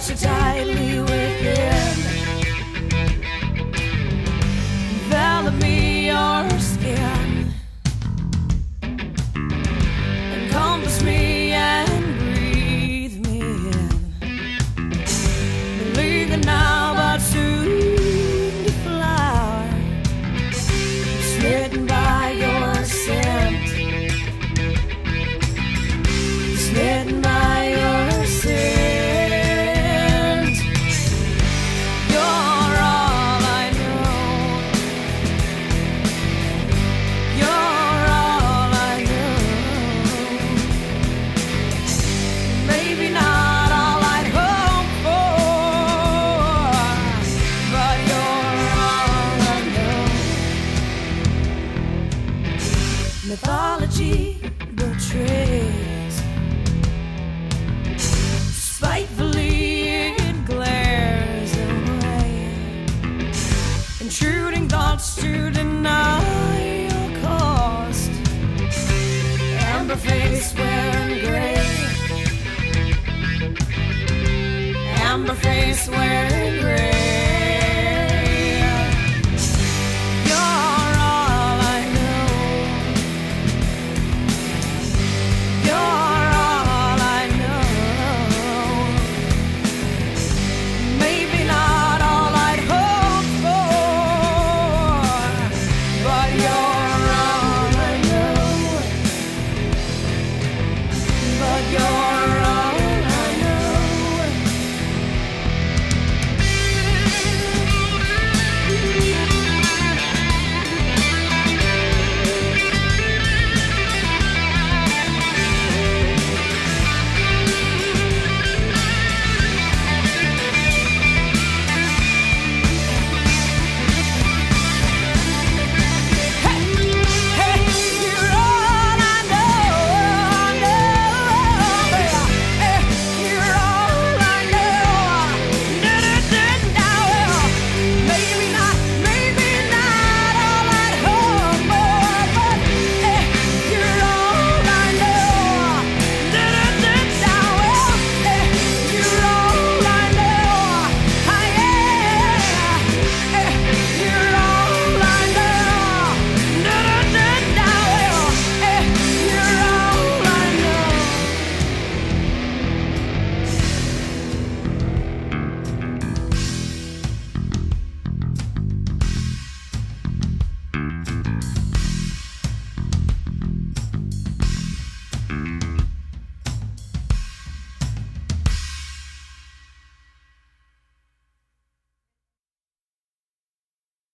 so tightly within. Envelop me your skin, encompass me and breathe me in. Beleaguered now, but soon to flower, smitten by your scent, smitten by your scent. Mythology betrays, spitefully it glares away, intruding thoughts to deny your cost. Amber face wearing gray, amber face wearing gray.